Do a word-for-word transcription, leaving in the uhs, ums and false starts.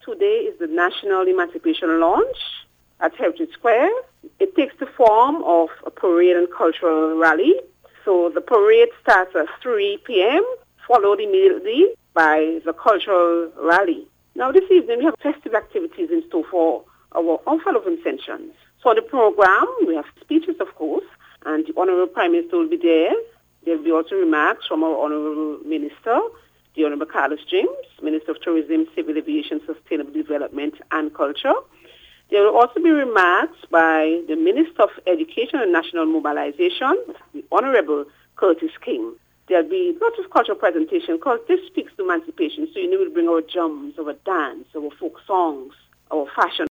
Today is the National Emancipation Launch at Heritage Square. It takes the form of a parade and cultural rally. So the parade starts at three p.m., followed immediately by the cultural rally. Now this evening we have festive activities in store for our Unfurl of Intentions. So on the program we have speeches, of course, and the Honourable Prime Minister will be there. There will be also remarks from our Honourable Minister, the Honourable Carlos James, Minister of Tourism, Civil Aviation, Sustainable Development and Culture. There will also be remarks by the Minister of Education and National Mobilization, the Honourable Curtis King. There will be lots of cultural presentation because this speaks to emancipation. So you know we'll bring our drums, our dance, our folk songs, our fashion.